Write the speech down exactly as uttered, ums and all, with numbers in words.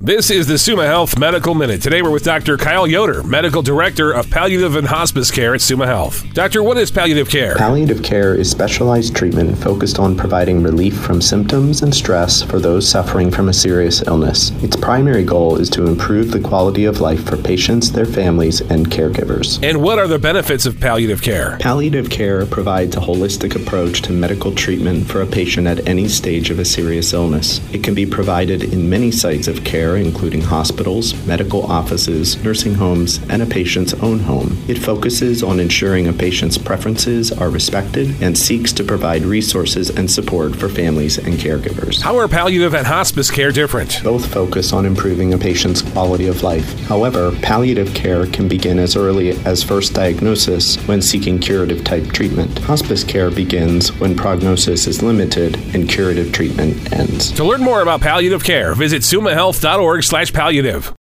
This is the Summa Health Medical Minute. Today we're with Doctor Kyle Yoder, Medical Director of Palliative and Hospice Care at Summa Health. Doctor, what is palliative care? Palliative care is specialized treatment focused on providing relief from symptoms and stress for those suffering from a serious illness. Its primary goal is to improve the quality of life for patients, their families, and caregivers. And what are the benefits of palliative care? Palliative care provides a holistic approach to medical treatment for a patient at any stage of a serious illness. It can be provided in many sites of care, including hospitals, medical offices, nursing homes, and a patient's own home. It focuses on ensuring a patient's preferences are respected and seeks to provide resources and support for families and caregivers. How are palliative and hospice care different? Both focus on improving a patient's quality of life. However, palliative care can begin as early as first diagnosis when seeking curative type treatment. Hospice care begins when prognosis is limited and curative treatment ends. To learn more about palliative care, visit summa health dot org slash palliative.